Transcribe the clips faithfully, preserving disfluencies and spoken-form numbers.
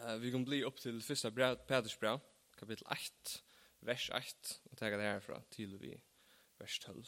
Uh, vi kan bli upp till första brev, Petrus brev, kapitel ett, vers ett, och ta det härifrån till vi vers tolv.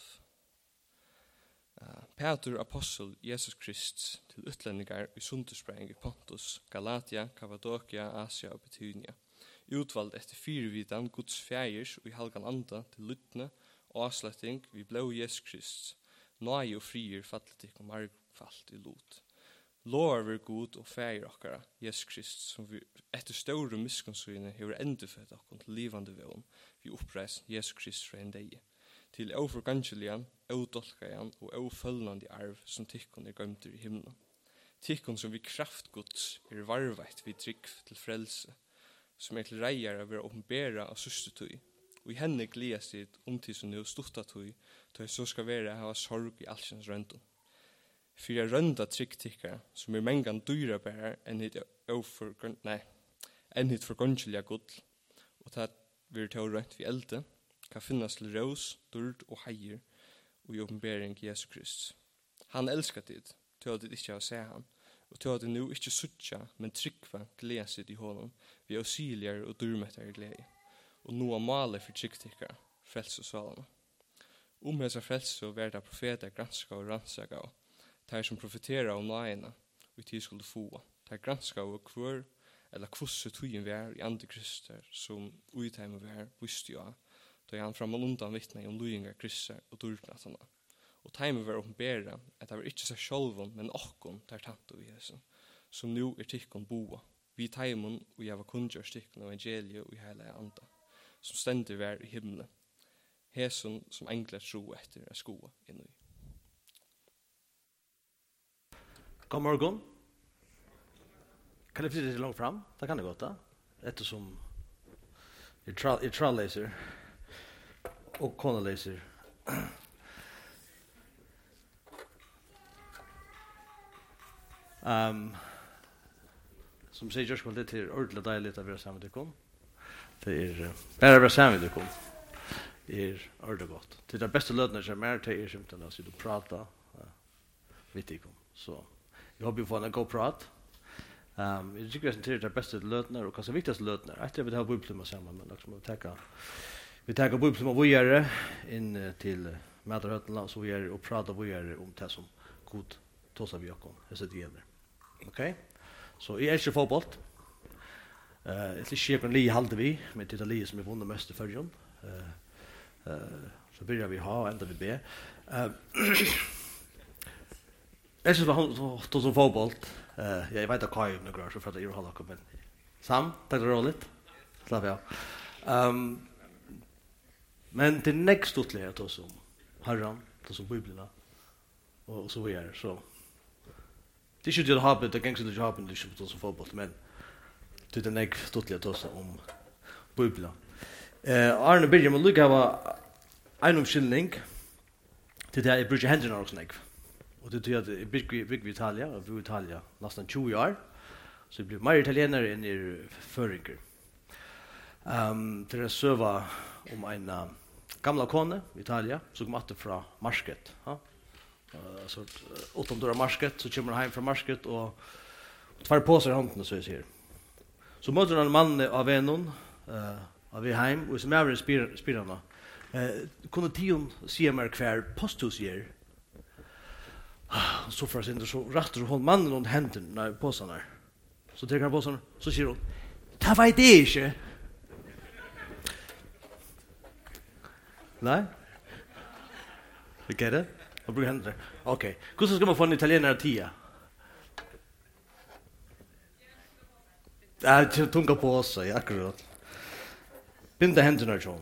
Uh, Petrus apostel Jesus Krist till utlänningar i Sundersprang i Pontus, Galatia, Kappadokia, Asia och Betynia. Utvald efter fyrvidan Guds fjärs och i halgan anda till lyttne och avslätting vi blå Jesus Krist. Nåj och frier fattligt och margfalt i lot. Lovar vi god og fægir okkara, Jesus Krist, som vi etter store miskunnsøyne hever endefødt okkur til livande vevn, vi oppreis Jesus Krist fra en deg, til overgangelian, odolkajan og ofølnande arv som tikkun er gøymter i himlen. Tikkun som vi kraftgods er varveit vi trygg til frelse, som er til reier av å åpenbæra av sustetøy, og i henne gleder seg om til som nu stuttatøy, til så skal være hava sorg i alskjens røndun. For jeg rønda tryggtikkere, som er mengan dyrabærer enn hitt forgåndselja gull, og tatt vi til rønt vi elde, kan finnes til rås, dyrd og heier, og i åpenbæring Jesu Krist. Han elskar tid, til at det ikke har sett han, og til at det nu ikke suttja, men tryggva gleda sitt i hånden, vi er syligere og dyrmettere glede, og nå er malet for tryggtikkere, frelse og svalene. Om hesa frelse og verda profeter granska og ransaga av, tar som profeterar om nøyene, og tid skulle få, tar granska av hver, eller kvosse tøyen vær i andre krister, som uitheimer vær, visste jo av, da han framan undan vittne om løyinga krister og dårpnattene. Og teimer vær åpenbæra, at det var ikke seg sjølven, men okkon tar tant og vise, som nu er tikkon boa, vi teimen og jeg var kundgjør stikken evangeliet og i hele anda, som stendig vær i himmelen, hesen som engler tro etter er skoa innu. God morgon. Kan jeg flytte til langt fram? Det kan det godt da. Ettersom jeg tra- jeg tralleser og konaleser. um, som sier Joshua, det er ordentlig deilig å være sammen med dere. Det er uh, bare å være sammen med dere. Det er ordentlig godt. Det er det beste lødene som er til er simpelthen å sitte og prate uh, med dere. Så jeg håper vi får en god prat. Um, jeg tykker jeg det er beste løtner, og kanskje viktigste løtner. Etter vi har bibeltimer sammen, men også må vi tenke vi tenker bibeltimer videre inn til uh, Mæterhøttene, så vi er og prater videre om det som god tås av Jakob, jeg sitter igjen. Ok? Så jeg elsker fotball. Uh, jeg tror ikke li halde vi, men det er li som er vunnet mest i førjen. Uh, uh, så begynner vi ha, og enda vi be. Uh, Jeg synes det var to som fotboll. Uh, jeg vet at Kai er noe så for at jeg gjør halvdagen, men Sam, takk det roligt. Slapp jeg. Um, men det nekst utlige er to som Herren, to som Bibelen, og så videre. Så det er ikke det å ha det, det er gengst det å ha det, det er ikke to som fotboll, men det er nekst utlige to som om Bibelen. Uh, Arne Birger, men lykke av en omskyldning til det jeg bruker hendene også nekst. Og det betyr at jeg bygger i Italia, og bor i Italia nesten tjue år, så jeg blir mer italiener enn jeg føringer. Um, til jeg søva om en uh, gamla kone i Italia, som kom atter fra Marsket. Ja? Uh, så utom døra Marsket, så kommer han hjem fra Marsket, og tvær påser i hånden, så jeg sier. Så møter han en mann av vennen, uh, av vi hjem, og som er ved spirene. Uh, kunne tion sier meg hver posthus gjør, så för sin så rätt så håll mannen och händen när påsen där. Så tar han påsen så säger hon: "Ta vet det inte." Nej. Vi get it? Och brukar händer. Okej. Hur ska man få en italienare tia? Ja, tunga på oss, ja, akkurat. Binda händerna John.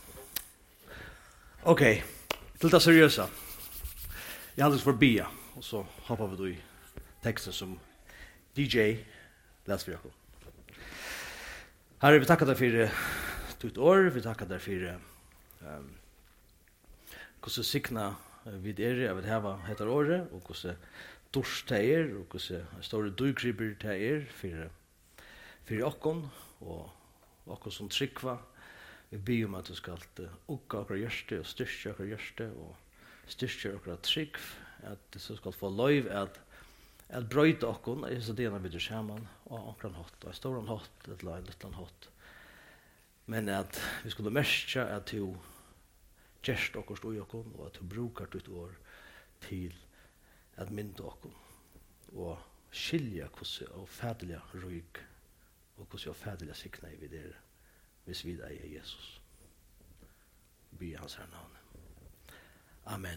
Okej. Till det seriösa. Jag hade för bia. Och så hoppar vi då i texten som D J läser för Jakob. Herre, vi tackar dig för ditt år. Vi tackar dig för um, hur så sikna vid er jag vill ha heter året och hur så torst det är och hur så stora dugkribber det är för för okkon och okkon som tryckva. Vi ber om att du ska ukka och görste och styrka och görste och styrka och trygg, at det så skal få lov at at brøyta okkon, er så det vi gjør sammen, og ankran hatt, og stor hatt, eller en liten hatt. Men at vi skulle merke at du gjerst okkar stod i okkon, og at du brukar ditt år til at mynda okkon, og skilja hvordan og fædelige ryk, og hvordan og fædelige sikna i videre, hvis vi er Jesus. Be hans her navn. Amen.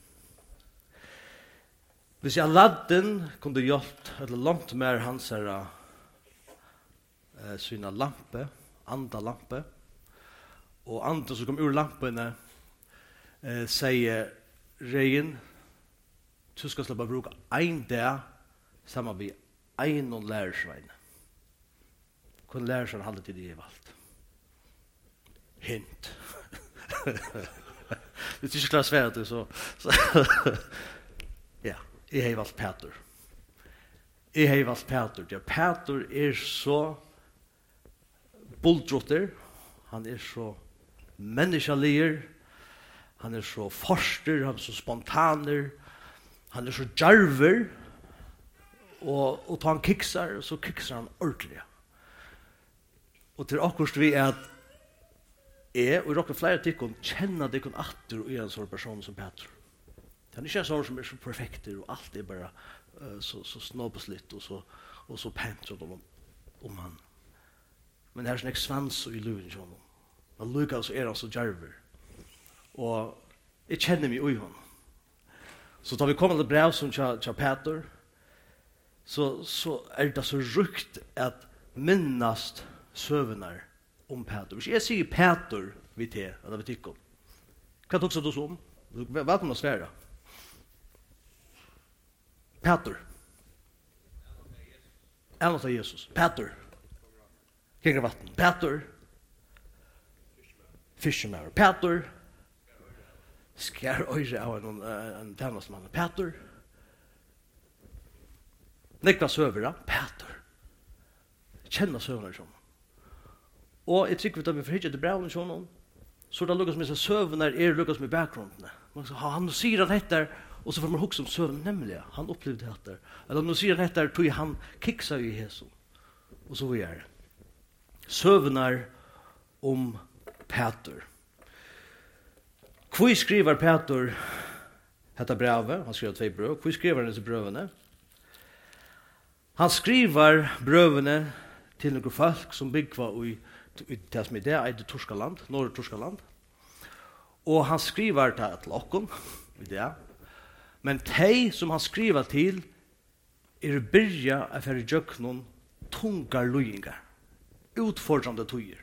Hvis jeg ladden kunne gjort, eller langt mer hans her uh, syna lampe, anda lampe, og andre som kom ur lampene uh, sier regn, du skal slippe bruke ein dag sammen med ein og lærersvein. Kun lærersvein hadde til det i valgt. Hint. Hvis du ikke klarer svære det, så... så ja, jeg har valgt Peter. Jeg har valgt Peter. Ja, Peter er så bulldrotter, han er så menneskeliger, han er så forster, han er så spontaner, han er så djarver, og, og tar han kiksar, så kiksar han ordentlig. Og til akkurat vi er at jeg, og dere flere tikkun, kjenner dikkun atter og er en sånn person som Peter. Det er ikke en sånn som er så perfekter, og alt er bare uh, så, så snobbeslitt, og så, og så pent om, om han. Men det er sånn ek svans og i luven til honom. Men lukka så er han så djarver. Og jeg kjenner meg ui honom. Så da vi kommer til brev som tja, tja Peter, så, så er det så rukt at minnast søvnar om Peter. Hvis jeg sier Peter vid te, eller vid tikkum, hva tog du om? Hva kan man svære? Peter. Er noe av Jesus. Peter. Kring vatten. Peter. Fisherman. Peter. Skær øyre av en, en tennastmann. Peter. Nekva søvra. Peter. Kjenna søvra som. Og jeg tykker vi tar vi forhittet til brevene sånn, så er det lukkast med seg søvner er lukkast med bakgrunden. Man skal ha, han sier han etter, og så får man hukse om søvn, nemlig, han opplevde dette. Eller nå sier han etter, tog han kiksa i Jesus. Og så er det. Søvner om Peter. Hvor skriver Peter dette brevet? Han skriver tvei brev. Hvor skriver han disse brevene? Han skriver brevene til noen folk som bygger i det som er det, er det Torskaland, Norge Torskaland. Og han skriver det til okken, i det. Men de som han skriver til, er byrja av for å gjøre noen tungar løyinger, utfordrande tøyer.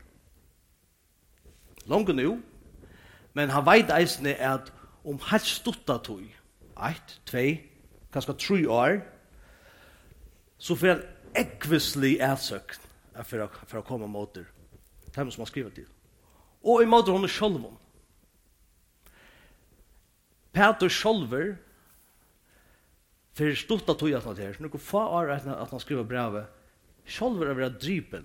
Langt nå, men han vet eisne at om helt stutta tøy, ett, tvei, kanskje tre år, så får han ekvislig ætsøkt for, for å komme mot det. Det er som han skriver til. Og i måte hun er sjølven. Peter sjølver, for stort at tog at han til, så noen få år at han skriver brevet, sjølver er vært drypen,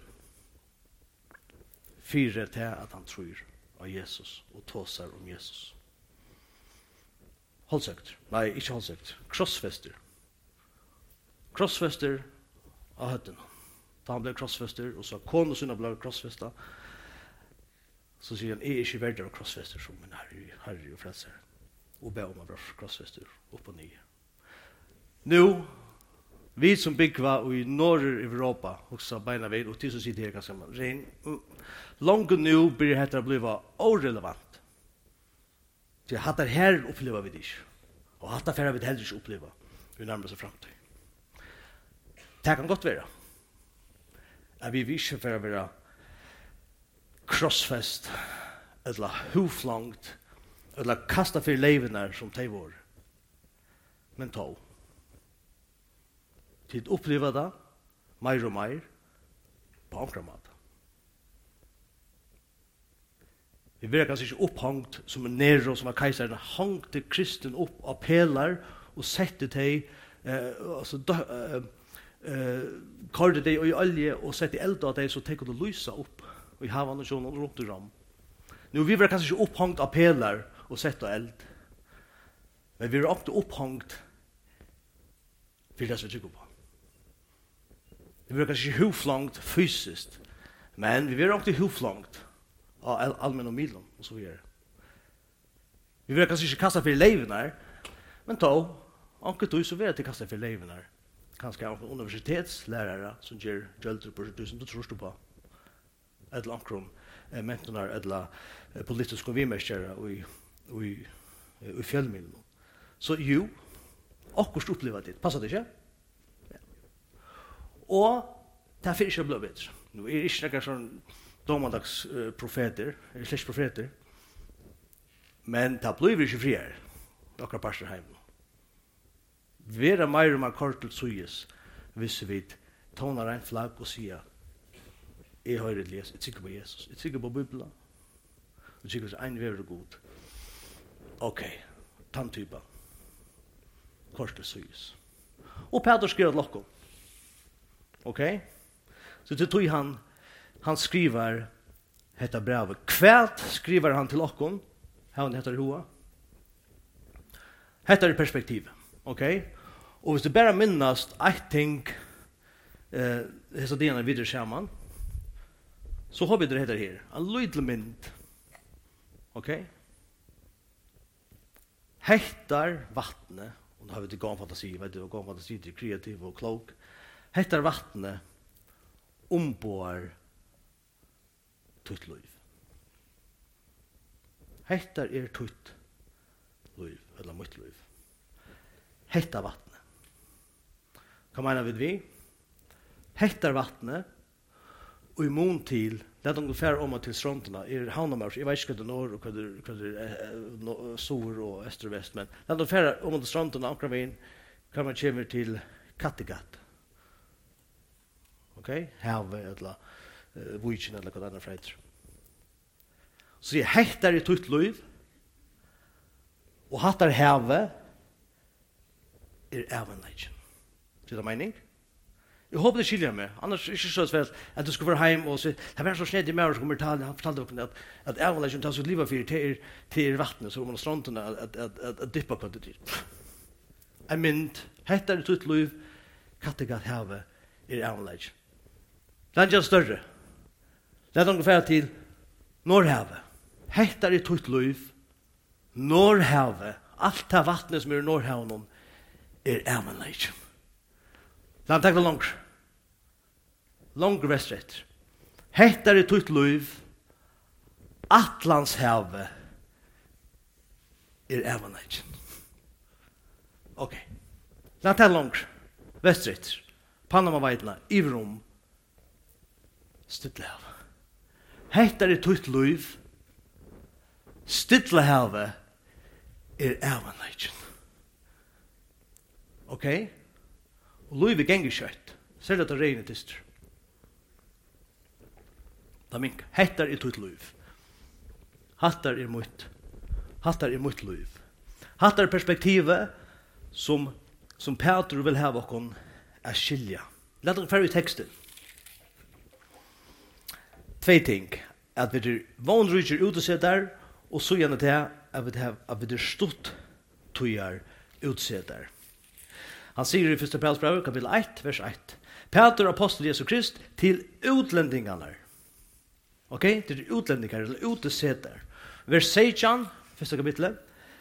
fire til at han tror av Jesus, og tåser om Jesus. Holdsøkt. Nei, ikke holdsøkt. Krossfester. Krossfester av høtten. Da han ble krossfester, og så kone og sønne ble krossfester, så sier han, jeg er ikke verdig av krossfester som min herre, herre og frelser, og be om å bli krossfester opp og nye. Nå, vi som bygger i Nord-Europa, også beina vid, og til som sitter her ganske ren, langt nå blir dette å bli orelevant. Så dette her opplever vi det ikke, og dette her vi heller ikke oppleve i nærmeste fremtid. Det kan godt være. At vi ikke for å være krossfest, eller huflangt, eller kasta for levene som de var. Men to. Tid oppleva det, mer og mer, på andre måter. Vi blir kanskje ikke opphangt som en Nero, som var keiseren, hangte kristen opp av pelar, og sette de, eh, altså, eh, eh, karde de i olje, og sette eld av de, så tenker de lysa opp, og i havan og sjån og rundt i ram. Nå, vi blir kanskje ikke opphangt av pelar, og sette eld. Men vi er ofte opphangt för det som vi tycker på. Vi blir kanske inte huflångt fysiskt, men vi blir också huflångt av allmänna medlem och så vidare. Vi blir kanske inte kasta för leven men då, anket du så vill att kasta för leven här. Kanske av universitetslärare som ger gälder på tusen, du tror du på. Eller ankrum, mentonar, eller politiska vimästare och i, och i, i fjällmiljön. Så jo, akkurat uppleva det. Passar det inte? Ja. Och det här finns inte blivit bättre. Nu är det inte några sån domardags uh, profeter, eller slags profeter. Men det blir inte friare. Några parster hem. Vera mer og mer kort til suges, hvis vi tonar en flagg og sier, jeg har et les, jeg tykker på Jesus, jeg tykker på Bibelen, jeg tykker på en være god. Ok, tann typa. Kort til suges. Og Peter skriver til dere. Ok? Så til tog han, han skriver dette brevet. Kvært skriver han til dere, han heter Hoa. Dette er perspektivet. Ok? Og hvis du bare minnes ett ting eh, disse delene videre sammen, så har vi det heter her. En lydelig mynd. Ok? Hettar vattnet, og nå har vi til gang fantasi, vet du, gang fantasi til kreativ og klok. Hettar vattnet ombår tutt liv. Hettar er tutt liv, eller mitt liv. Hettar vattnet. Hva mener vi vi? Hettar vattnet, og i mån til, det er ungefär om til strånterna, er havnamars, jeg vet ikke hva det er norr, og hva det er sor og øster og vest, men det er ungefär om til strånterna, akkurat veien, kan man komme til Kattegat. Ok? Havet, eller uh, Vujtjen, eller hva det er freiter. Så jeg hettar i tutt liv, og hattar havet, er ävenleidjen. Det er mening? Jeg håper det skiljer meg. Annars er det ikke så svært at du skal være hjem og se. Det var så snedig med som kommer tale. Han fortalte dere at, at ävenleidjen tar sitt livet for til, til vattnet, så man strandene at, at, at, at, at dippa på det til. Jeg mynd, hettar i tutt liv, Kattegat havet er ävenleidjen. Det er ikke større. Det er ungefär til Norrhavet. Hettar i tutt liv, Norrhavet, alt det vattnet som er i Norrhavet, er ävenleidjen. Lan takk det langt. Langt vestrett. Hettar i tutt liv, Atlantshavet er ävenleidjen. Ok. Lan takk det langt. Vestrett. Panama-veitna, Iverum, Stillehavet. Hettar i tutt liv, Stillehavet er ävenleidjen. Ok? Og livet ganger kjøtt. Selv at det regner tister. Da mink, hettar er tutt liv. Hattar er mitt. Hattar er mitt liv. Hattar er perspektivet som, som Peter vil ha okon er skilja. Lad dere ferdig teksten. Tvei ting. At vi er vanrykjer utesetter, og så gjerne til at vi er, at vi er stort tøyer utesetter. Han sier i første Petersbrev, kapitel ett, vers ett. Peter, apostel Jesu Krist, til utlendingarna. Ok? Til utlendingar, eller uteseter. Vers sexton, første kapitlet.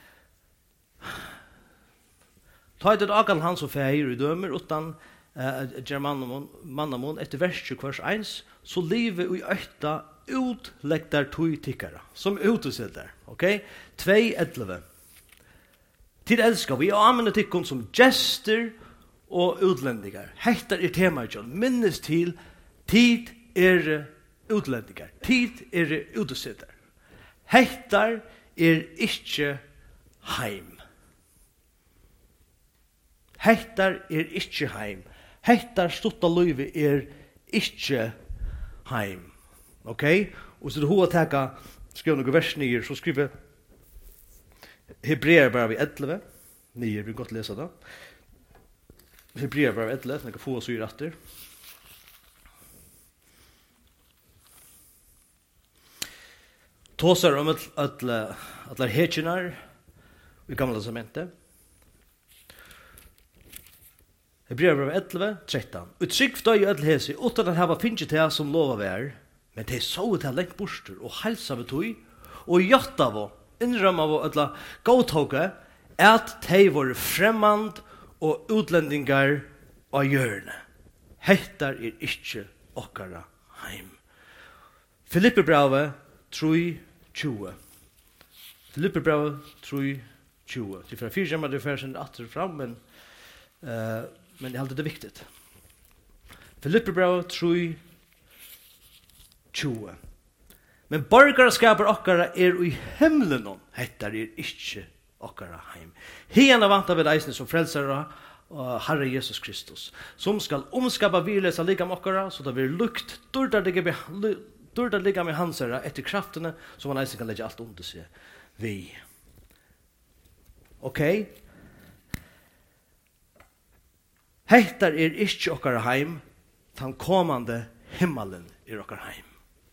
Ta et akal hans og feir i dømer, utan uh, gjør mannamon etter vers tjue kvars eins, så livet i økta utlegtar tog tikkara, som uteseter. Ok? Tvei elleve. Til elskar vi og anvender tikkun som gester og utlendingar. Hettar er temaet, John. Minnes til tid er utlendingar. Tid er utesetter. Hettar er ikkje heim. Hettar er ikkje heim. Hettar stutta løyve er ikkje heim. Ok? Og så det hoa teka, skriv noen vers nyer, så skriver Hebreer bara vi elleve. Nyer, vi kan godt lese det. Hebreer bara vi elleve, så jeg kan få oss i retter. Tåsar om at alle hetjenar i gamla testamentet. Hebreerbrevet elleve, tretton. Og trygg døy i ødel hesi, utan at hava finnst det som lova vær, men de så ut til lengt borster, og helsa ved tøy, og gjøtt av og innrøm av og ødla godtåke, at de var fremmand og utlendingar av hjørne. Hettar er ikkje okkara heim. Filippe brevet tre tjue. Filippe brevet tre tjue. Det er fra fire jammer det er fersen atter fram, men, uh, men jeg halte det viktigt. Filippe brevet tre tjue. Men borgarskaper okkara er i himlen, hettar er ikkje okkara heim. Hiena vanta ved eisne som frelsere og Herre Jesus Kristus, som skal omskapa virlesa lika med okkara, så det blir lukt dörda ligga med hansara etter kraftene, som han eisne kan legge alt under seg. Vi. Ok? Hettar er ikkje okkara heim, tan komande himmelen er okkara heim.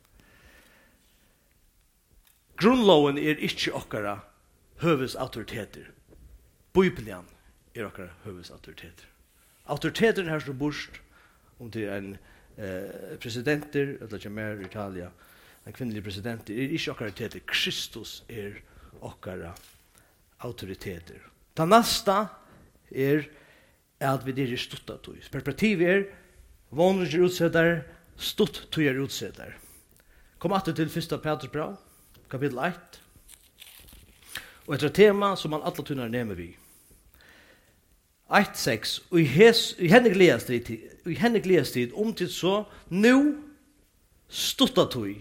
Grunnloven er ikkje okkara høves autoriteter. Bibelen er okkara høves autoriteter. Autoriteter her står bort om det er en eh, presidenter, eller ikke mer i Italia, en kvinnelig president, er ikke okkara autoriteter. Kristus er okkara autoriteter. Det neste er at vi er stuttet tog. Perspektivet er vanlige utsetter, stutt tog er utsetter. Kom atter til første Petrus brev, kapittel ett. Og etter tema som man alle tunner nemme vi. ett seks. Og i henne gledes tid, i henne gledes tid om til så, nu stuttet tog.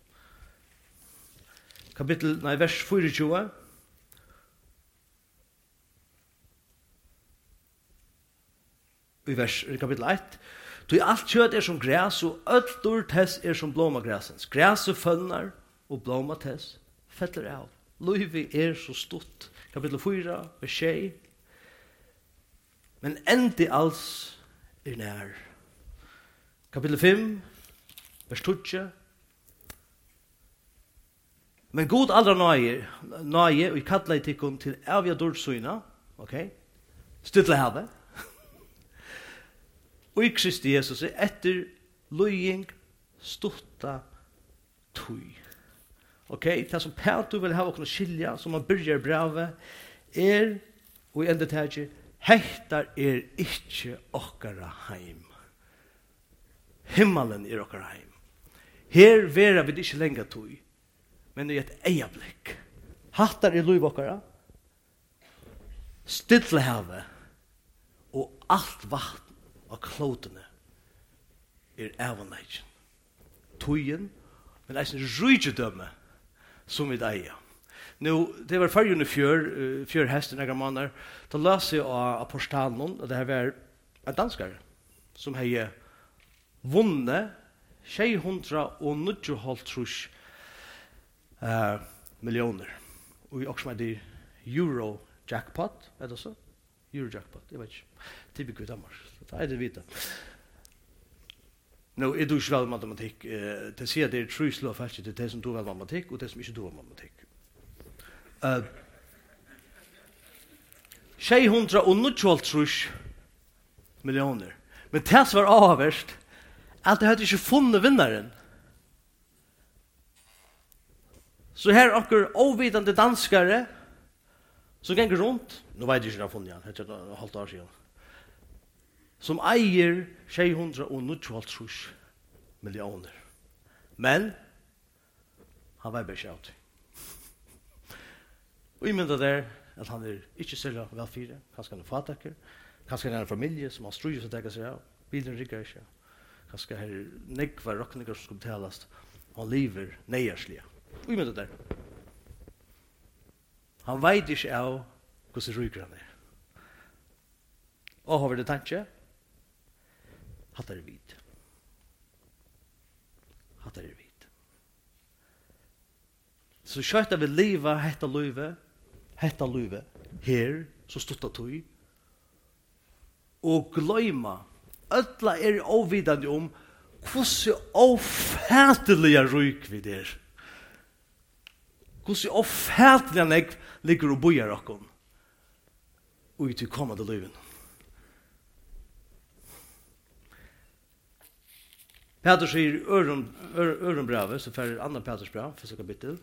Kapittel, nei, vers tjuefire. I vers, i kapittel ett. Tog alt kjøtt er som græs, og alt dårtess er som blomagræsens. Græset fønner, og blommatess fettler av. Løyvi er så stort. Kapittel fire, vers tjei. Men endi alls er nær. Kapittel fem, vers tjueåtte. Men god aldra nøye, nøye, og i kattla i tikkun til avja dårtsyna, ok? Stuttle havet. Og i Kristi Jesus er etter løying stutta tøy. Ok, det som Petrus vil ha å skilja, som man byrjar brevet, er, og i enda tætje, hettar er ikkje okkara heim. Himmelen er okkara heim. Her vera vi ikkje lenga tøy, men i et eiablikk. Hattar er løyv okkara, stille havet, og alt vatn av klotene er avannleggjen. Tøyen, men eisen rydgjedømme som vi eier. Nå, det var fargen i fjør, fjør hesten, jeg måneder, da las jeg av apostalen, og det her var en danskare, som hei vunnet sju hundre og nittiofem uh, millioner. Og vi også med det euro jackpot, er det så? Euro jackpot, jeg vet ikke. Typisk i Danmark. Det er det vita. Nå, jeg du ikke vel matematikk. Uh, det sier at det er truslo og falsk til det som du vel matematikk, og det som ikke du vel matematikk. Uh, sju hundre og nittiofem millioner. Men det som var avverst, at det hadde ikke funnet vinnaren. Så her er akkur ovitande danskare som ganger rundt, nå vet jeg ikke det har funnet igjen, det er et halvt år siden, som eier sju hundre og nittiofem millioner. Men han var bare kjøpt. Og jeg mynda der at han er ikke særlig velfyre, kanskje han er fatakker, kanskje han er en familie som han struer seg til seg av, bilen rigger ikke, kanskje her er negva rockninger som skal betales, og han lever neierslige. Og jeg mynda der. Han vet ikke av hvordan ryker han er. Og har vi det tanke? Hatt er vidt. Hatt er vidt. Så skjøtta vi liva hetta løyve, hetta løyve, her, så stutta tøy, og gløyma, ødla er ovidande om hvordan ofætelige ryk vi der. Hvordan ofætelige nek ligger og bojar okkom, og til kommande løyven. Petrus säger öron öron brevet så för andra Petrus brev första kapitel.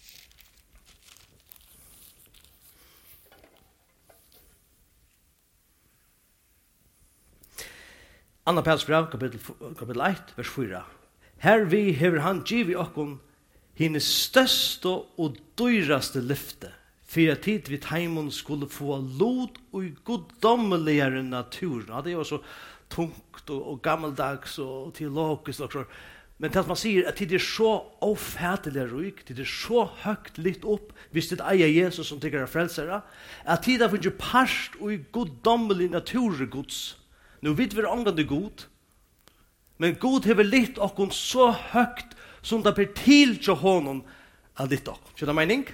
Andra Petrus brev kapitel kapitel ett vers fyra. Här vi hever han givi okkom hine största och dyraste lyfte för att tid vi taimon skulle få lod och goddomligare natur. Ja, det är ju så tungt och, och gammaldags och teologiskt också. Men det man säger att det är så ofärdelig rik, det är så högt litt upp, hvis det eier Jesus som tycker är frälsare, att det är inte parst och goddomlig naturgods. Nu vet vi angående god, men god hever litt okkom så högt som det blir til til honom av litt okkom. Så det er mening?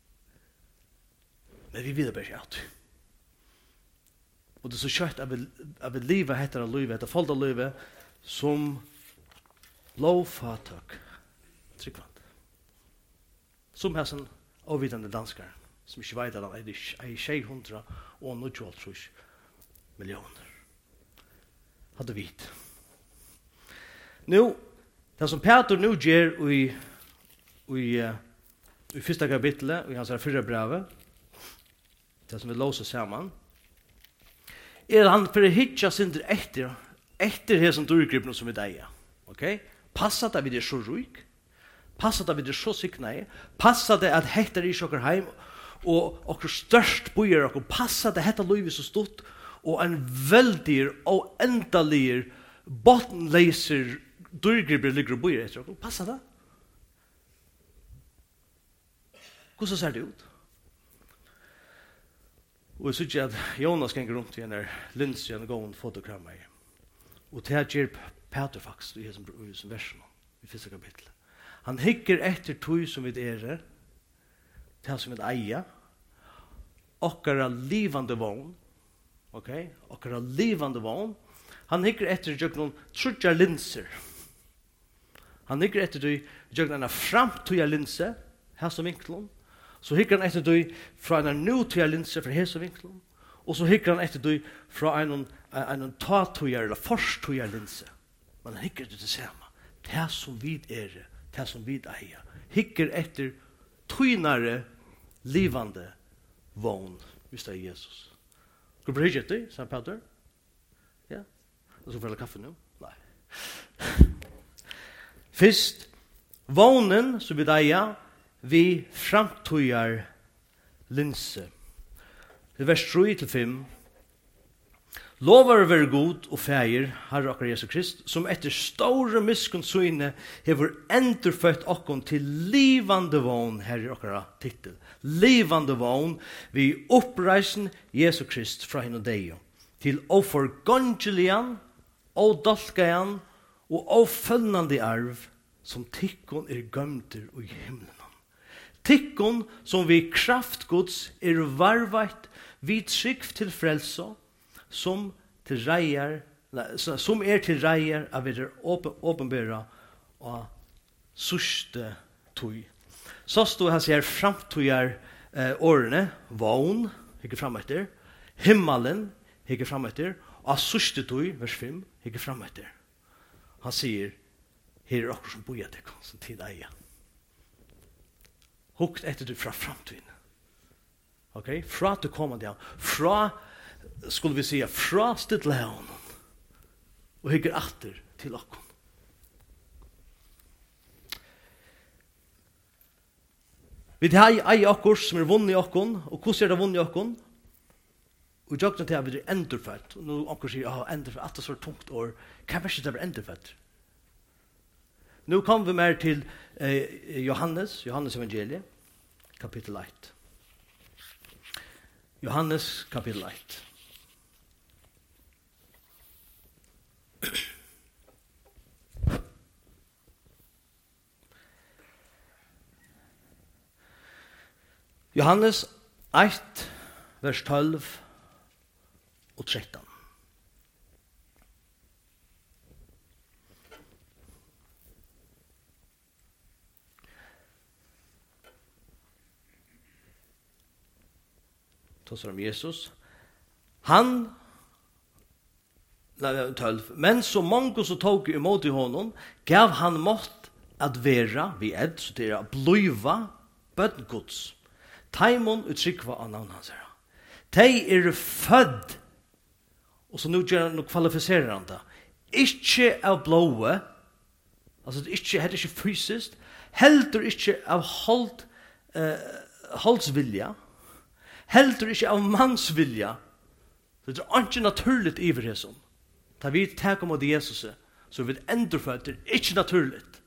Men vi vet bare alt. Og det er så kjøtt av et livet heter av livet, etter folk av livet, som lovfatak, tryggvand. Som er sånn avvidende danskere, som ikke vet at han er tjej hundra og nødvendigvis millioner. Hadde vit. Nu, det som Peter nu gjør i, i, i første kapitlet, i hans fyrre brevet, det som vi låser sammen, er han for å hitja synder etter, etter det som dyrgripene som vi deier. Ok? Passar det vi er så rik? Passar det vi er så sikna? Passar det at heter i sjokker heim, og okkur størst bojer okkur, passar det hetta livet så stort, og en veldig og endalig bottenleiser dyrgripere ligger og bojer etter okkur. Passar det? Hvordan ser det ut? Og jeg synes at Jonas ganger rundt i en der linse og gående fotokrammer. Og det her gjør Peter faktisk i hans versen i første kapittel. Han hikker etter tog som vi er, til som vi eier, okkara livande vogn, ok, okkara livande vogn. Han hikker etter gjør noen trutja linser. Han hikker etter gjør noen framtøya linse, her som vinklon. Så hikker han etter døy fra en nutøya linse fra hese vinkelen, og så hikker han etter døy fra en, en tatøya eller forstøya linse. Men han hikker etter det samme. Det som vi er, det som vi eier. Hikker etter tøynare livande vogn, hvis det er Jesus. Skal du hikke etter, sa Peter? Ja? Og så får jeg kaffe nå? Nei. Først, vognen som vi eier, vi framtøyer linse. I vers tre til fem. Lovar være god og feir, Herre okkar Jesus Krist, som etter store miskunnsøyne hever endurfødt okkon til livande vogn, Herre okkar titel. Livande vogn, vi oppreisen Jesus Krist fra henne deio, til oforgongelian, og dolkajan, og ofølnande arv, som tikkon er gømter og i himmelen. Tikkon som vi kraftgods er varvart vid skikv til frelso, som til reier, som er til reier av er åpenbæra og sørste tøy. Så stod han sier framtøyer eh, årene, vogn, ikke frametter, himmelen, ikke frametter, og sørste tøy, vers fem, ikke frametter. Han sier, her er akkur som bojer til, som tid eier. Hukt etter du fra framtiden. Ok? Fra til kommande han. Fra, skulle vi säga, fra stidle honom. Og hikker atter til okkon. Vi har ei okkur som er vunnet i okkon. Og hvordan er det vunnet i okkon? Og jeg til at vi er endurfødt. Og nå okkur sier, ja, endurfødt, at det er så tungt år. Hva er ikke det endurfødt? Nu kommer vi mer til eh, Johannes, Johannes evangeliet, kapittel ett. Johannes kapittel ett. Johannes ett, vers tolv og tretton. Så om Jesus. Han, tolv. Men så många som tog emot i honom gav han mått att vera vi ed, så det är blöva bödgods. Taimon utrykva av navn hans herra. De er född, och så nu gör han kvalificerar han det. Ikke av blåe, altså det er ikke, det er ikke fysiskt, heldur ikke av hold, uh, holdsvilja, heldur ikke av mansvilja. Det er ikke naturligt i hverheten. Da vi taker mot Jesus, så vi endurfødt, det er ikke naturligt.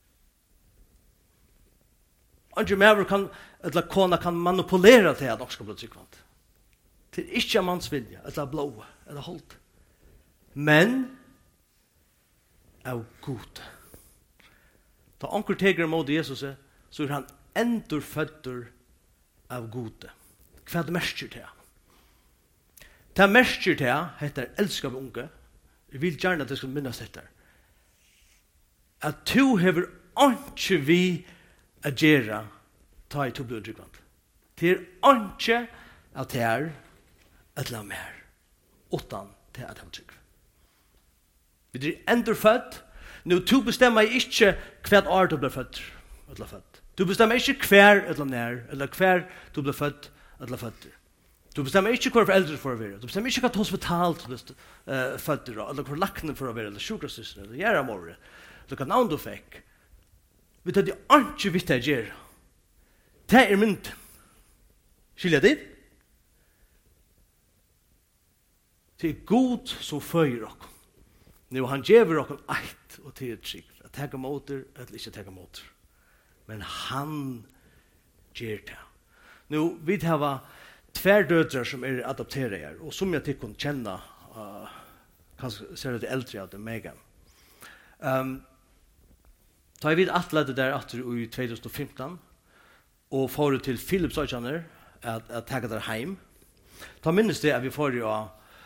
Andre mer kan, eller kona kan manipulera til at dere skal bli tryggvant. Det er ikke av mansvilja, eller blåe, eller hold. Men, av god. Da onker teger mot Jesus, så er han endurfødder av gode. Hva er det merker til? Det merker til heter elsker vi unge. Jeg vil gjerne at det skal minnes dette. At du hever ikke vi å gjøre ta i to blir tryggvant. Det er ikke at det er et la mer utan til at det er tryggvant. Vi er endurfødt. Nå, du bestemmer ikke hvert år du blir født eller født. Du bestemmer ikke hver eller nær, eller hver du blir født eller født. Du bestemmer ikke hver foreldre for å være. Du bestemmer ikke hva hospital du blir uh, født, eller hver lakne for å være, eller sjukrassyster, eller gjerramore, eller hva navn du fikk. Vi tar det ikke vitt jeg gjør. Det er mynt. Skiljer det? Det er god som fører dere. Nu han gever okkur eitt og til trygg. At tega motor, eller ikke tega motor. Men han ger det. Nu, vi har tver dødrar som er adopterer, og som jeg tykker kjenna, uh, kanskje ser det eldre av det, Megan. Um, da jeg vet at det der atter i tjugo femton, og får til Philips Øyjaner, at, at tega der heim. Da minnes det at vi får jo av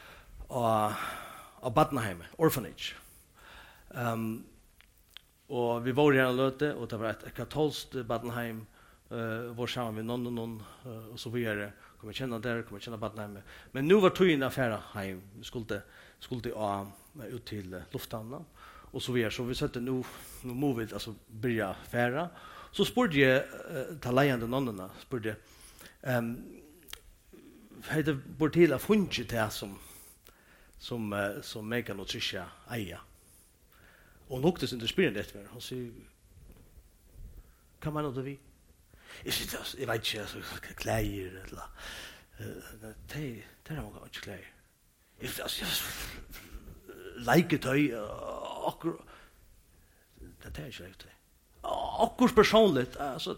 av Badnaheimet, orphanage. Um, og vi var i en løte, og det var et katolsk Badnaheim, uh, var sammen med noen og noen, uh, og så videre. Kom jeg kjenne der, kom jeg kjenne Badnaheimet. Men nu var tøyen affæra heim, vi skulle, skulle uh, ut til uh, lufthavna, og så videre. Så vi sette nu, nu må vi altså börja affæra. Så spurte jeg uh, til leiende nonnene, spurte jeg, um, hei det bort til å funge til som som uh, som Megan och Trisha eia. Och noktes inte spyrende etter meg. Han sier, kan man nå det vi? Jeg sier, jeg vet ikke, klær, eller, det er mange ikke klær. Jeg sier, leiketøy, akkur, det er ikke leiketøy. Akkur personligt, altså,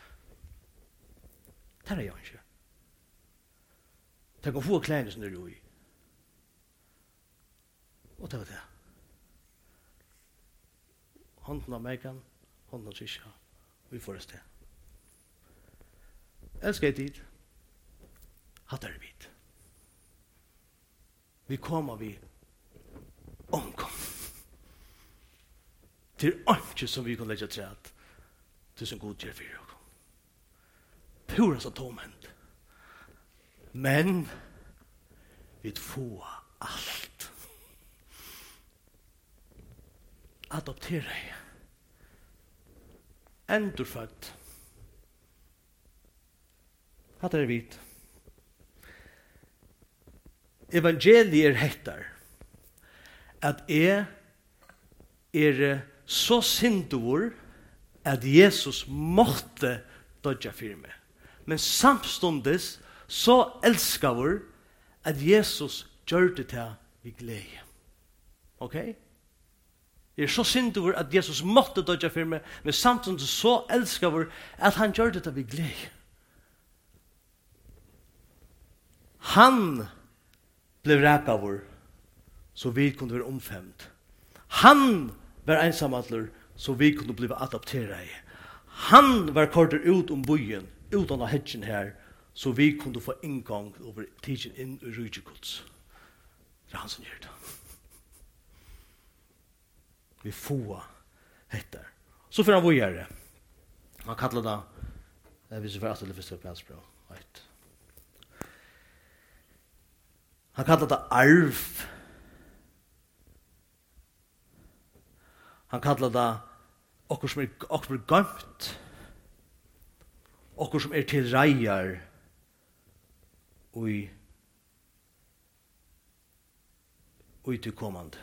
det er jeg ikke. Tenk om få klærne som er jo i. Og det var det. Hånden av Megan, hånden av Trisha, og vi får det sted. Elsker jeg tid, hatt er vidt. Vi kommer vi omkom. Det er ikke som vi kan legge til at det som god gjør for dere. Pura så tomhent. Men vi får alt. Adoptere jeg. Endurfødt. Hatt er vidt. Evangeliet er hettar at jeg er så syndor at Jesus måtte dodja for meg. Men samstundes så elskar at Jesus gjør det til vi glede. Ok? Jeg er så syndor at Jesus måtte dodja for meg, men samstundes så elskar at han gjør det til vi glede. Han blev räkavor så vi kunde vara omfämt. Han var ensamhandler så vi kunde bli adopterade. Han var kortet ut om bojen utan att hedgen här så vi kunde få ingång över tiden in i Rydjekots. Det är han som gör det. Vi får heter. Så får han vågare. Man kallar det jag visste för att det första platsbra. Right. Han kallar det arv. Han kallar det okkur som er, okkur som er gømt, okkur som er til reier, og i og i til kommande.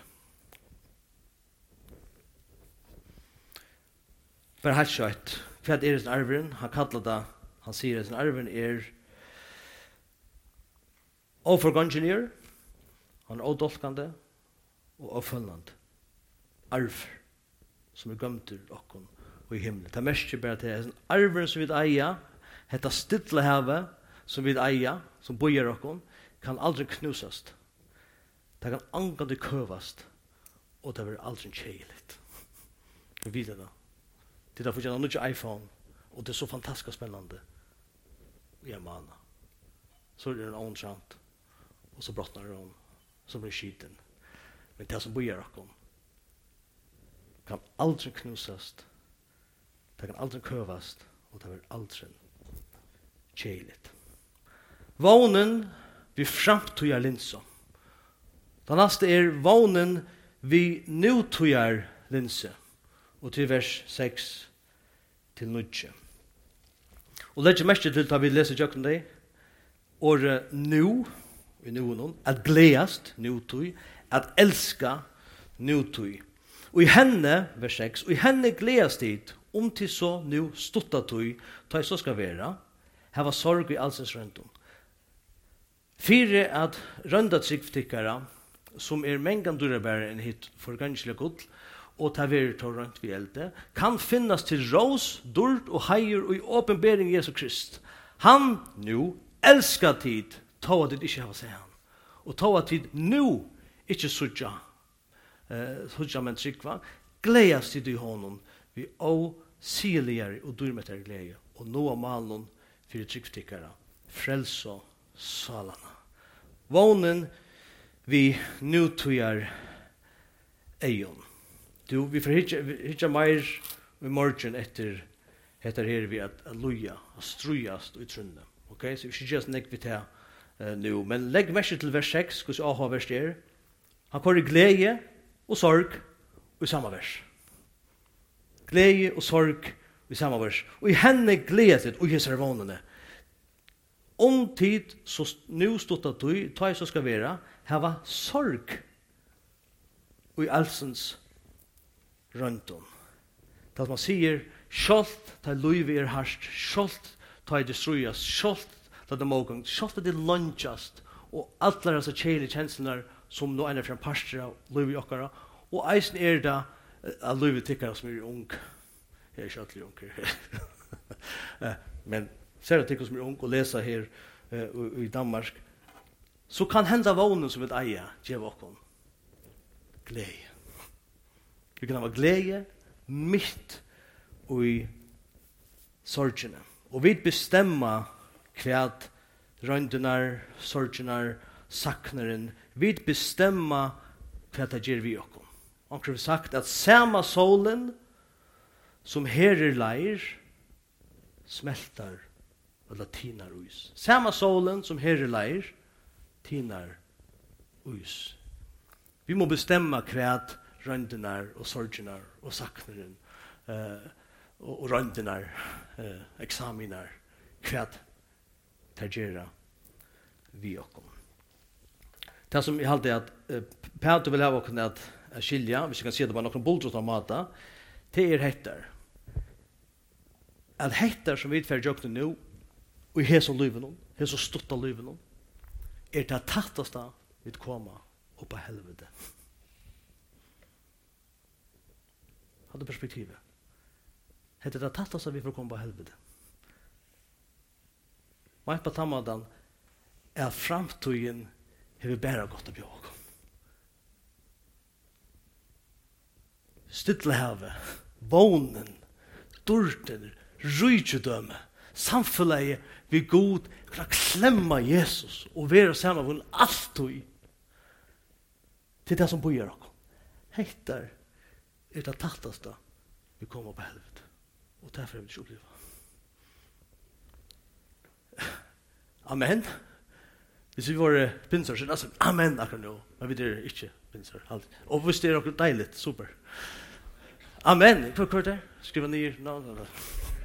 For helt skjøtt, hva er sin arveren? Han kallar det, han sier at sin arveren er overgangenier, han er odolkande og oppfølgende arv som er gømter okkon og i himmelen. Det er mest bare til at arveren som vi eier, hetta stille havet som vi eier, som bojer okkon, kan aldri knusast. Det kan angande køvast, og det blir aldri kjeiligt. Vi vet det da. Det er derfor jeg har nødvendig iPhone, og det er så fantastisk spennende. Vi er manna. Så er det en annen sant, og så brottnar det om, så blir skiten. Men det som bojer okkon, kan aldri knusast, det kan aldri køvast, og det blir aldri kjeiligt. Vånen vi framtøyer linsa. Den neste er vånen vi nutøyer linse. Og til vers seks til nudje. Og legger mest til da vi leser jøkken deg, året nu, i noen, at gledast nutøy, at elska nutøy. Og i henne, vers seks, og i henne gledast dit, om til så nu stutta tøy, ta i så skal være, hava sorg i allsens røndom. Fire at rønda tryggftikkara, som er mengan durabære enn hit for ganslig god, og ta veri til rønt vi elde, kan finnas til ros, durt og heier og i åpenbering Jesu Krist. Han nu elskar tid, ta at det ikke hava seg han. Og ta at tid nu ikke sutja, uh, sutja men tryggva, gledas tid i honom, vi å siligere og durmetere glede, og nå av malen for tryggftikkara, frelse og salana. Vånen vi nutøyer eion. Du, vi får hitja meir i morgen etter etter her vi at loja, at strujast i trunne. Ok, så vi skal just nekk vi til uh, nu. Men legg mest til vers seks, hos A H vers der. Han kår i glede og sorg i samme vers. Glede og sorg i samme vers. Og i henne gledet og i hese vånene. Om tid så nu stått at du, ta i så skal være, hava sorg og i allsens rønton. Det man sier, skjolt ta luive er harsht, skjolt ta i destrujas, skjolt ta det mågang, skjolt ta det lunchast, og alle disse kjeli kjensler som nå er fra pastor av luive okkara, og eisen er da av luive tikkara som er ung. Jeg er ikke alltid ung. Men ser at tikkara som er ung og lesa her uh, i Danmark, så kan henda vånen som vi eier, djev okkon. Glede. Vi kan ha glede mitt og i sorgene. Og vi bestemmer hva røndenar, sorgenar, saknaren, vi bestemmer hva det gjør vi okkom. Og vi har sagt at sama solen som herer leir smeltar eller tinar us. Sama solen som herer leir tinar us. Vi må bestemma hva røndenar og sorgenar og saknaren uh, og, og røndenar, uh, eksaminar, hva tergjera vi okkom. Det som jeg halte at uh, Peter vil ha okkom at uh, skilja, hvis jeg kan si det på noen buldrot av mata, det er hettar. At hettar som vi utferder jokne nu, og i hese liven, hese stutta liven, er det tattasta vi koma og på helvete. Hadde perspektivet. Hette det tattast at vi får komme på helvete. Meg på tammadan er at framtøyen har vi bæra godt av bjåk. Stidlehavet, vånen, dorten, rydgjødømme, samfunnet vi god, kan klemma Jesus og være sammen med alt og i. Til det som bøyer oss. Heitar er det tattasta vi kommer på helvete. Og derfor er vi ikke oppleva. Amen. Hvis vi var pinser, så er det altså amen akkurat nå. Men vi er ikke pinser. Og hvis det er akkurat deilig, super. Amen. Hva er det? Skriva ner. No, no, no.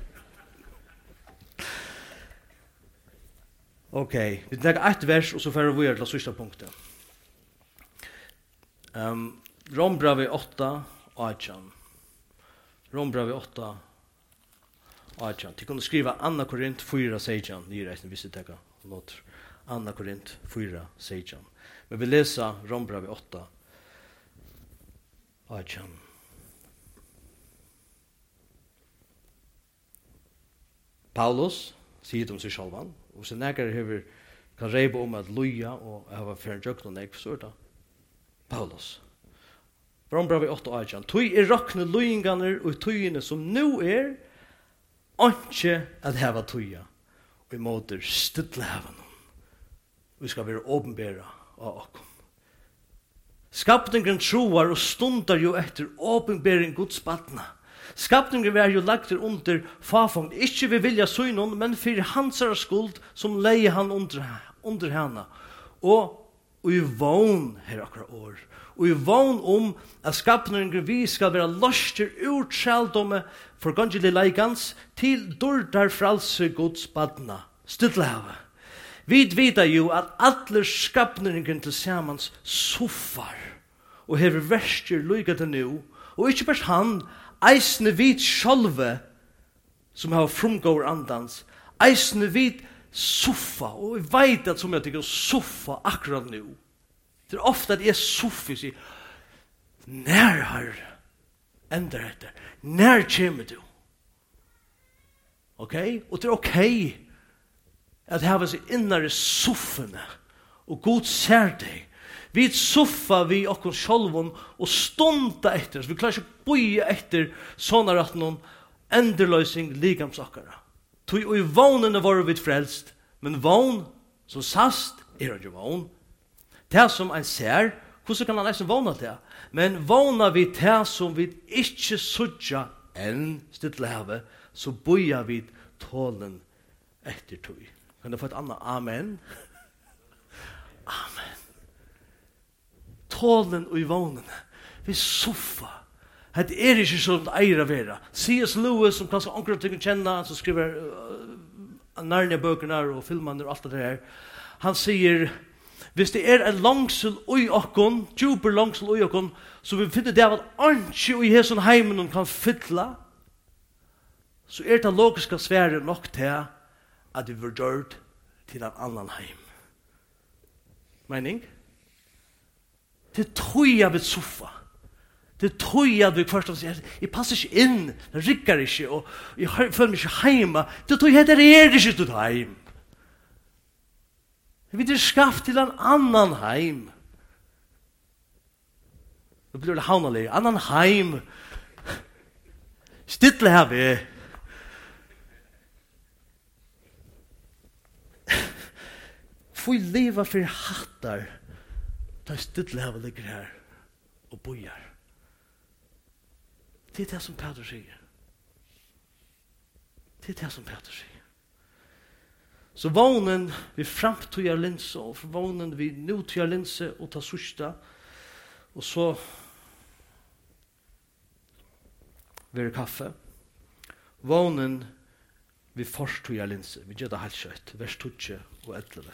Ok, vi tar ett vers og så får vi til sista punktet. Um, Rombrevet åtta, Ajan. Rombrevet åtta, Ajan. De kunne skriva Anna Korint fyra, Sejan, nyreisen, hvis de tenker något. Anna Korint fyra, Sejan. Men vi läser Rombrevet åtta, Ajan. Paulus sier om seg självan, og så nägar hever kan reiba om at loja og hava fyrir jøkken og nek, så er det Paulus. Rombrevet åtta, Ajan. Tui er rakne lojinganer og tøyene som nu er, ikke at hava tøya, og i måter stidle hava noen. Vi skal være åpenbæra av okkom. Skapningen troar og stundar jo etter åpenbæring Guds badna. Skapningen var jo lagt under fafong, ikke vi vilja synon, men for hansara skuld som leie han under, under hana. Og, og i vogn her akkurat år. Og i vogn om at skapningen vi skal være løster ur trældomme for gangelig leikans til dårdar fralse Guds badna. Stidlehave. Vi vet jo at alle skapningen til samans soffar og hever verster lyga til nu, og ikke bare han, eisne vit sjálve som har frumgåur andans, eisne vit soffa, og vi vet at som jeg tykker soffa akkurat nu. Det er ofte at jeg soffi sier, nær har ender etter, nær kommer du? Ok? Og det er ok at hava seg innare soffene, og god ser deg. Vi soffa vi okkur sjálvun og stunda etter, så vi klarer ikke boja etter sånne at noen enderløsing ligams okkara. Tui og i vognene var vi frelst, men vogn som sast er ikke vogn. Det som en ser, hvordan kan han nesten vogna det? Men vogna vi det som vi ikke sudja enn stidlehave, så boja vi tålen etter tui. Kan du få et annet amen? Amen. Tålen og i vognene. Vi soffa. Det er ikke sånn eira vera. C S Lewis, som kanskje anker til å kjenne, som skriver uh, Narnia-bøkene og filmene og alt det der. Han sier, hvis det er en langsel ui okkon, djuper langsel ui okkon, så vi finner det av at anki ui hesson heimen kan fylla, så er det logiska svære nok til at vi var gjort til en annan heim. Mening? Det tog jeg ved soffa. Det tog jeg ved først og sier, jeg passer ikke inn, det rikker ikke, og jeg føler meg ikke heima. Det tog jeg, det er ikke til heim. Vi er skaft til en annan heim. Det blir det havnalig, annan heim. Stidle her vi. Få leva for hattar, da stidle her vi ligger her og bojar. Det er det som Peter sier. Det er det som Peter sier. Så vognen vi framtøyer linse, og vognen vi nutøyer linse og ta sørsta, og så være kaffe. Vognen vi forstøyer linse, vi gjør det helt kjøtt, vers tutje og etlere.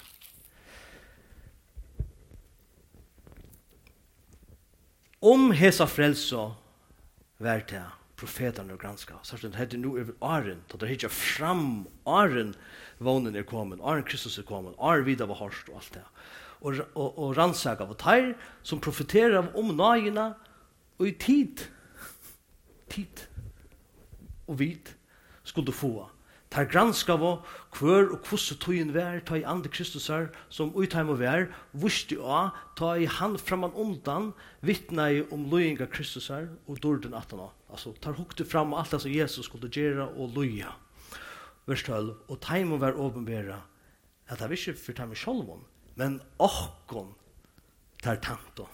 Om hesa frelsa vært det profeterne og granska. Så det heter nu over åren, da det heter fram åren vognen er kommet, åren Kristus er kommet, åren videre var hårst og alt det. Og, og, og rannsaka av teir som profeterer om nøyene og i tid. Tid. Og vid skulle få. Tar granska av hver og hvordan tøyen vær, ta i andre Kristus her, som utheim og vær, visste av, ta i han framan undan, vittna i om løyinga Kristus her, og dården at han av. Altså, tar hukte fram alt det som Jesus skulle gjøre og løya. Vers tolv, og teim og vær åpenbæra, at det er ikke for teim i sjolvun, men okkon tar tanto.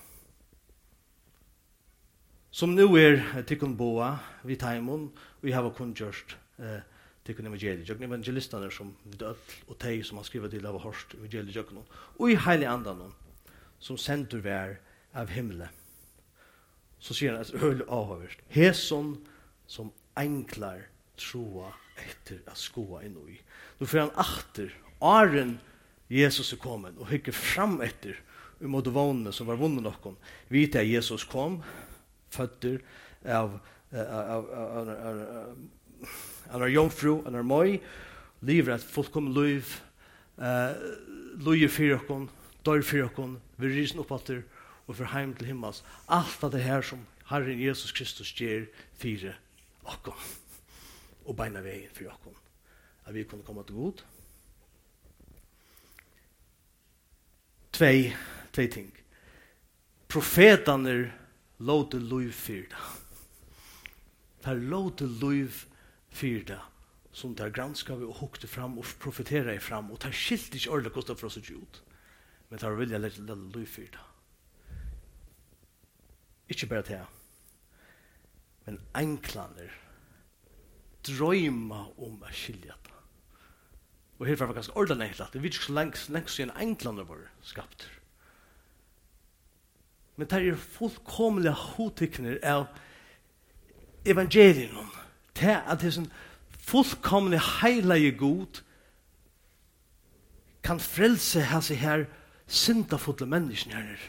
Som nu er tikkun boa, vi teimon, vi har kunngjørst, eh, tikkun evangeliet, jøkken evangelistane som døll og teg som han skriver til av hørst evangeliet jøkken, og i heilig andan som sender vær av himmelen. så sier han et øl avhørt. Heson som enklar troa etter at skoa inn i. Nå får han achter, Aren Jesus er kommet, og hykker fram etter mot vånene som var vunnet noen. Vite at Jesus kom, føtter av han er jomfru, han er møy, lever et fullkommen liv, løyer for dere, dør for dere, vi ryser opp etter, og for heim til himmels. Alt av det her som Herren Jesus Kristus gjør fire dere, og beina veien for dere, at vi kunne komme til god. Tvei, tvei ting. Profetaner låte liv fyrda. Der låte liv fyrda, som der granska vi og hukte fram og profetera i fram, og der skilte ikke ordentlig kostet for oss å ut. Men der vilja lette liv fyrda. Ikke bare det, men enklaner drøyma om å skilja det. Og her var det ganske ordentlig enkelt. Det vet ikke så lengst, lengst siden enklene var skapt. Men det er fullkomlige hovedtikkene av evangelien. Det er at det er sånn fullkomlige heilige god kan frelse hans her syndafulle menneskene her.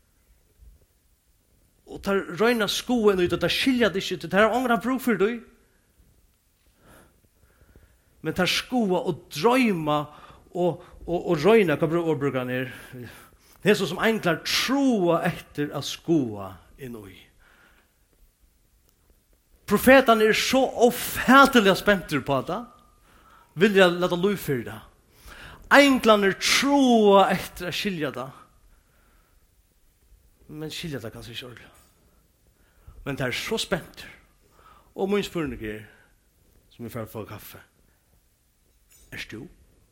Og tar røyna skoen ut, og tar skilja det ikke, det er ångre bruk for det. Men tar skoa og drøyma og, og, og røyna, hva ordbruker han er. Det er så som enklar troa etter at skoa inn i. Profeten er så ofertelig spenter på det. Vil jeg lette lov for det. Enklar er troa etter at skilja det. Men skilja det kanskje ikke ordentlig. Men det er så spenter. Og min spørning er, som vi får få kaffe. Er du?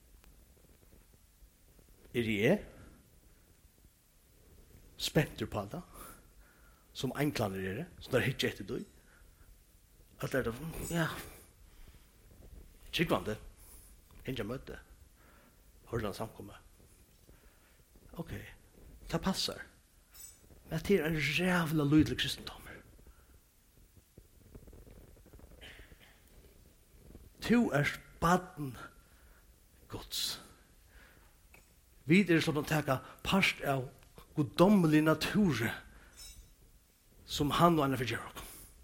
Er jeg? Spenter på det? Som enklaner er det? Som det er ikke etter deg? At det er det, ja. Tryggvande. Ikke møte. Hørte han samkommet. Ok, det passer. Men det er en rævla lydelig kristendommer. Du er baden Guds. Vi er sånn å ta part av goddommelig natur som han og han er for gjør.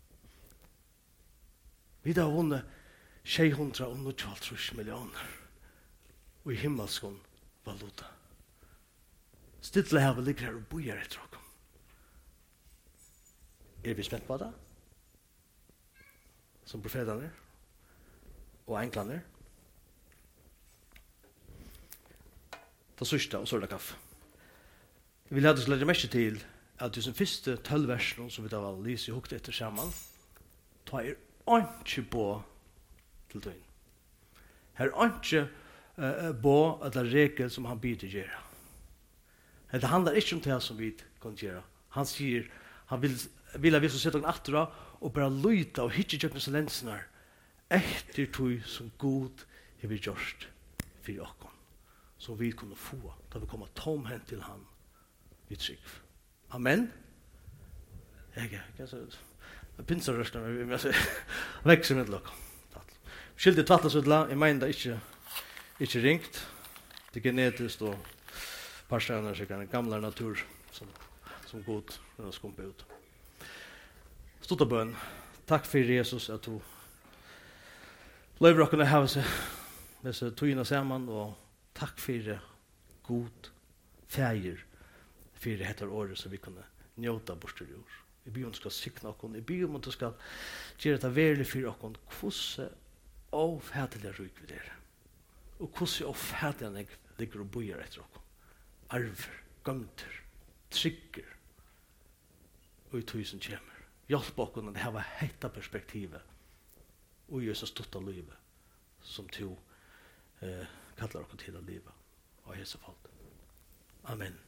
Vi har vunnet tjejhundra og nødvendigvis millioner og i himmelskån valuta. Stidle her vil ligge her og bojer etter oss. Er vi spent på det? Som profetene og enklene. Det sørste og sørste kaffe. Jeg vil ha det legge mest til at det som første tølvversen som vi da var lyse hukte etter sammen, ta er ikke på til tøyen. Her er ikke uh, på at det er regel som han byr til å gjøre. Det handler ikke om det som vi kan gjøre. Han sier, han vil, vil at vi skal sitte noen atter og bare lyte og hitte kjøkken til lensene etter tøy som god har vi gjort for oss. Som vi kunne få, da vi kommer tomhent til han i trygg. Amen. Jeg er ikke så... Jeg pinser røsten, men jeg vekser med dere. Skilte tvattelsutla, jeg mener det ikke, ikke ringt. Det er genetisk og parstene er sikkert en gamle natur som, som god når det skumper ut. Stort av bøn. Takk for Jesus at du løyver å kunne ha seg med seg togene sammen og takk for det god feir for dette året så vi kunne njóta bort til jord. Jeg ber om du skal sikne oss. Jeg ber om du skal gjøre det verlig for oss. Hvordan avfætelig ryk vi dere? Og hvordan avfætelig ligger og bojer etter oss? Arver, gømter, trygger og i tusen kjemer. Hjelp oss å ha hette perspektivet og gjøre så stort av livet som to eh, kallar oss til å leve og hese folk. Amen.